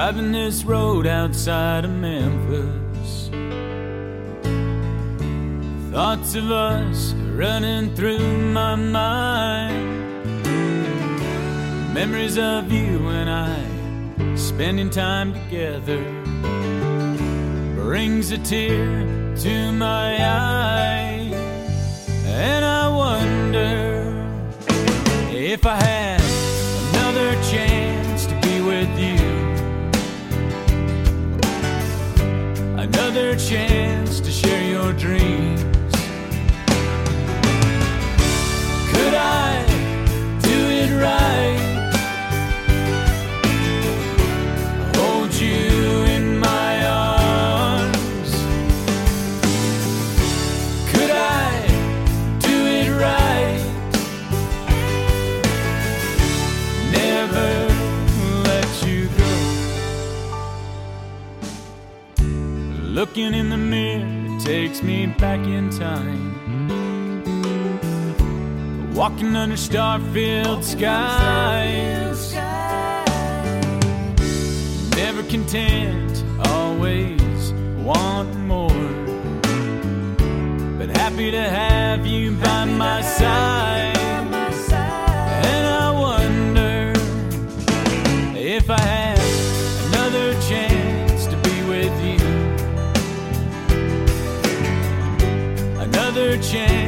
driving this road outside of Memphis. Thoughts of us running through my mind. Memories of you and I spending time together brings a tear to my eye. And I wonder if I had another chance to be with you, another chance to share your dreams. Could I do it right? Hold you in my arms. Could I do it right? Never let you go. Looking in the mirror, it takes me back in time. Walking under star-filled skies. Never content, always wanting more. But happy to have you by my side. And I wonder if I had another chance to be with you, another chance